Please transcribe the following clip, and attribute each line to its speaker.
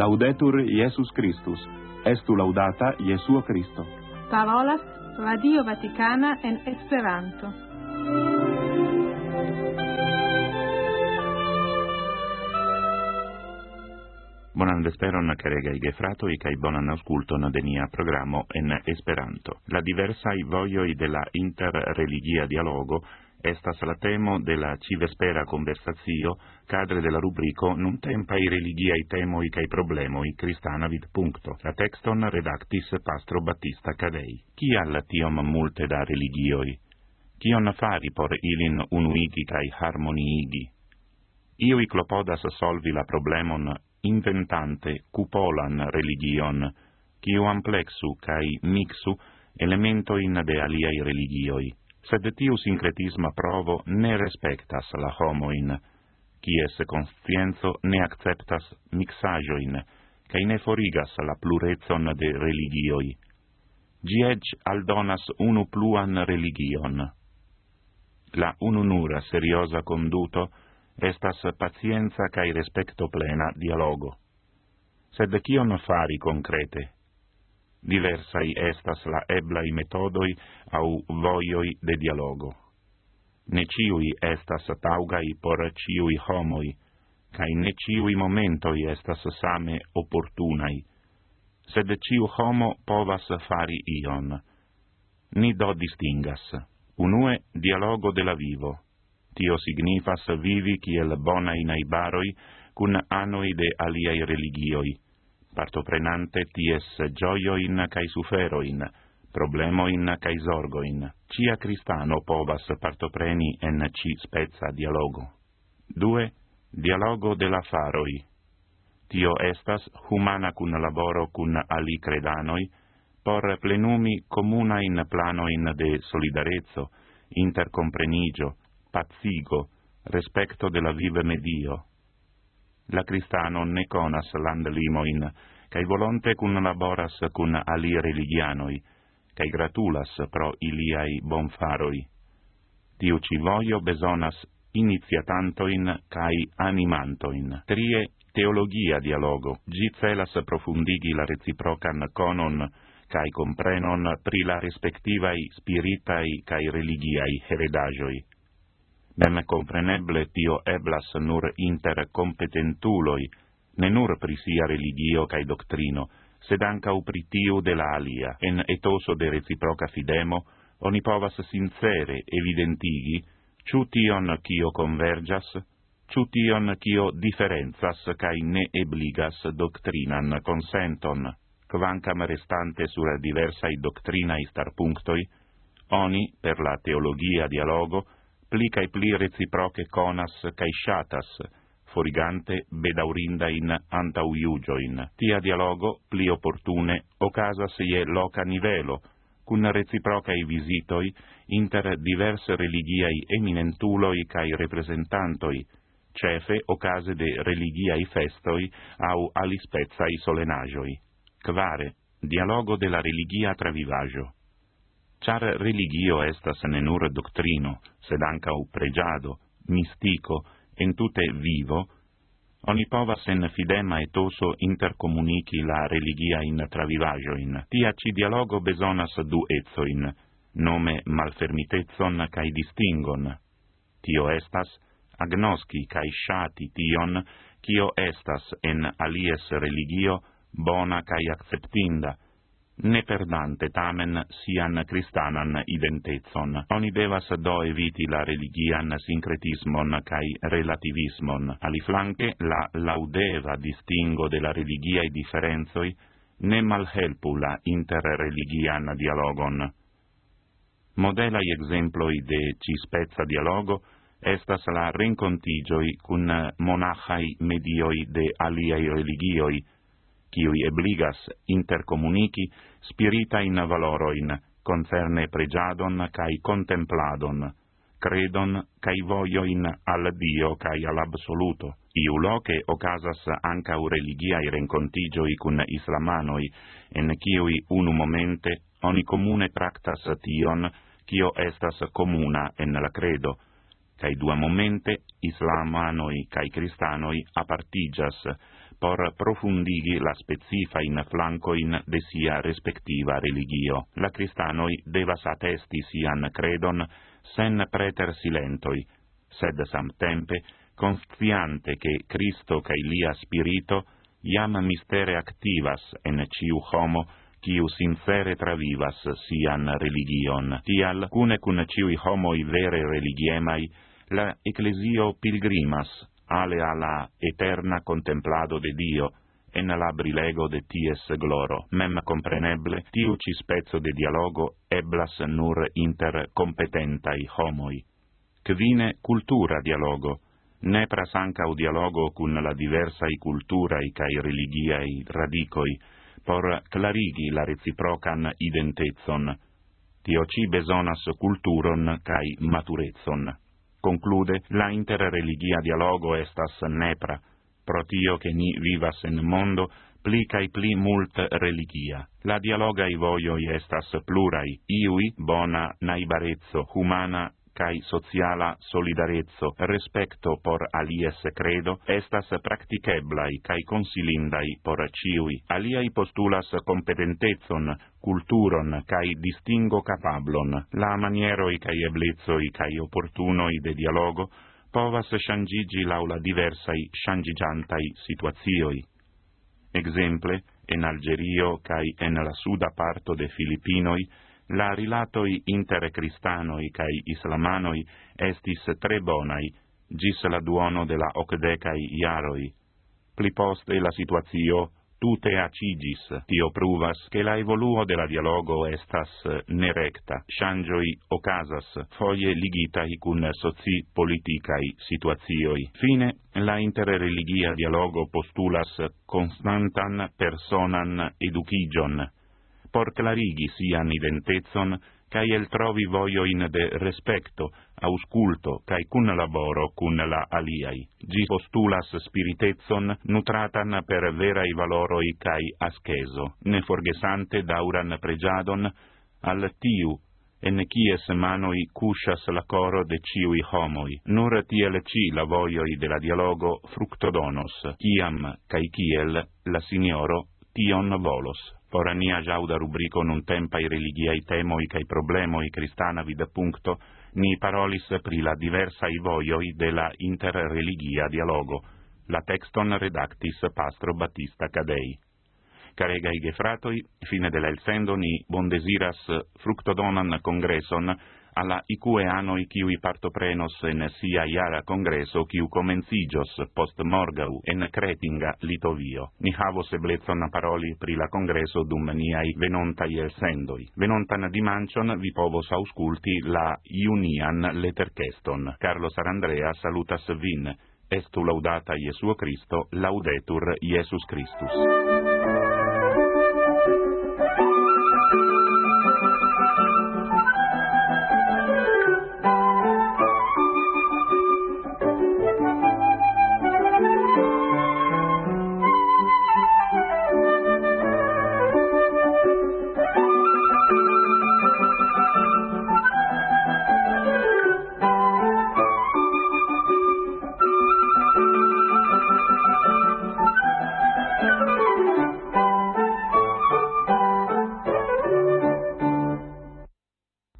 Speaker 1: Laudetur Iesus Christus. Estu laudata Jesuo Christo.
Speaker 2: Parolas Radio Vaticana en Esperanto.
Speaker 3: Bonan vesperon, caregaj gefratoj, kaj bonan aŭskulton de nia programo en Esperanto. La diversaj vojoj de la interreligia dialogo estas la temo de la ĉi-vespera konversacio kadre de la rubriko Nuntempaj religiaj temoj kaj problemoj kristana vidpunkto. La tekston redaktis pastro Battista Cadei. Kial tiom multe da religioj? Kion fari por ilin unuigi kaj harmoniigi? Iuj klopodas solvi la problemon inventante cupolan religion, kiu amplexu kai mixu elementoin de aliai religioi. Sed tiu sincretisma provo ne respectas la homoin, kies conscienzo ne acceptas mixajoin, kai ne forigas la plurezon de religioi. Gi ec aldonas unu pluan religion. La ununura seriosa conduto estas pacienza kai respecto plena dialogo. Sed kion fari concrete? Diversai estas la eblai metodoi au vojoi de dialogo. Ne ciui estas taugai por ciui homoi, kai ne ciui momentoi estas same opportunai. Sed ciu homo povas fari ion. Ni do distingas. Unue, dialogo de la vivo. Tio signifas vivi kiel bonai najbaroj kun anoj de aliaj religioj, partoprenante ties ĝojojn kaj suferojn, problemojn kaj zorgojn. Cia kristano povas partopreni en ĉi speca dialogo. Due, dialogo de la faroj. Tio estas humana kunlaboro kun alikredanoj por plenumi komunajn planojn de solidareco, interkomprenigio, pacigo, respecto de la vive medio. La cristano ne conas landlimoin, cae volonte laboras cun ali religianoi, cae gratulas pro iliai bonfaroi. Tiu ci voio besonas iniciatantoin cae animantoin. Trie, teologia dialogo. Gi celas profundigi la reciprocan conon cae comprenon pri la respectivai spiritai cae religiai heredagioi. Mem compreneble tio eblas nur inter competentuloi, ne nur pri sia religio cae doctrino, sed ancau pri tiu de la alia. En etoso de reciproca fidemo, oni povas sincere evidentigi, ciu tion cio convergas, ciu tion cio differenzas cae ne ebligas doctrinan consenton. Quancam restante sur diversai doctrinai starpunctoi, oni, per la teologia dialogo, pli cae pli reciproce conas cae shatas, forigante bedaurinda in antauiugioin. Tia dialogo, pli opportune, ocasas ie loca nivelo, cun reciprocae visitoi inter diverse religiai eminentuloi cae representantoi, cefe ocase de religiai festoi au alispezai solenagioi. Quare, dialogo de la religia travivaggio. Char religio estas ne nur doctrino, sed ancau pregiado, mistico, entute vivo, oni povas en fidema etoso intercomunici la religia in travivaggioin. Tia ci dialogo besonas du etsoin, nome malfermitezon cae distingon. Tio estas agnosci cae shati tion, cio estas en alies religio bona cae acceptinda, ne perdante tamen sian cristanan identezon. Oni devas do eviti la religian sincretismon cae relativismon. Aliflanque, la laudeva distingo de la religiae differenzoi ne malhelpu la interreligian dialogon. Modelai exemploi de cispezza dialogo estas la rencontigioi cun monachai medioi de aliai religioi, kiui ebligas intercomunici spiritain valoroin, concerne pregiadon cae contempladon, credon cae voioin al Dio cae al absoluto. Iu loce ocasas ancau religiae rencontigioi cun islamanoi, en kiui unu momente oni comune tractas tion, cio estas comuna en la credo, cae dua momente islamanoi cae cristanoi apartigas por profundigi la specifa in flancoin de sia respectiva religio. La Cristanoi devas attesti sian credon sen preter silentoi, sed samtempe consciante che Cristo cae lia spirito iam mistere activas en ciu homo quiu sincere travivas sian religion. Tial, cune cun ciui homoi vere religiemai, la Ecclesio pilgrimas ale alla eterna contemplado de Dio en la brilego de ties gloro. Mem compreneble, tiu ci spezzo de dialogo eblas nur inter competentai homoi. Quine cultura dialogo, nepras ancau dialogo cun la diversai culturai cae religiai radicoi, por clarigi la reciprocan identezon. Tio ci besonas culturon cae maturezzon. Conclude, la interreligia dialogo estas nepra, pro tio che ni vivas en mondo pli cae pli mult religia. La dialogai voioi estas plurai, iui bona naibarezzo, humana cae sociala solidarezzo, respecto por alies credo, estas practiceblai cae consilindai por ciui. Aliai postulas competentezon, culturon cae distingo capablon. La manieroi cae eblezoi cae opportunoi de dialogo povas changigi laula diversai changigiantai situazioi. Exemple, en Algerio cae en la suda parto de Filipinoi, la rilatoi inter cristanoi cae islamanoi estis tre bonai, gis la duono de la 80 iaroi. Pli poste la situazio tute acigis, tio pruvas che la evoluo de la dialogo estas nerecta, changioi ocasas, foie ligitai cun soci-politicai situazioi. Fine, la interreligia dialogo postulas constantan personan educigion, por clarigi sian identezon, cae el trovi voioin de respecto, ausculto, cae cun laboro cun la aliai. Gi postulas spiritezon nutratan per verai valoroi cae asceso, ne forgesante dauran pregiadon al tiu, en quies manoi cuscias la coro de ciui homoi. Nur tiel ci la voioi de la dialogo fructodonos, ciam cae ciel la signoro tion volos. Por nia jauda rubrico nun tempai religiai temoi cae problemoi cristana vida puncto, ni parolis pri la diversai voioi de la interreligia dialogo. La texton redactis Pastro Battista Cadei. Caregai gefratoi, fine de la elsendo ni bondesiras fructodonan congresson alla ique anoi quiui partoprenos en sia iara congresso quiu comencigios post morgau en Kretinga, Litovio. Ni havos eblezzon paroli pri la congresso dum niai venontai elsendoi. Venontan dimancion vi povos ausculti la iunian lettercheston. Carlo Sarandrea salutas vin. Estu laudata Iesuo Christo, laudetur Iesus Christus.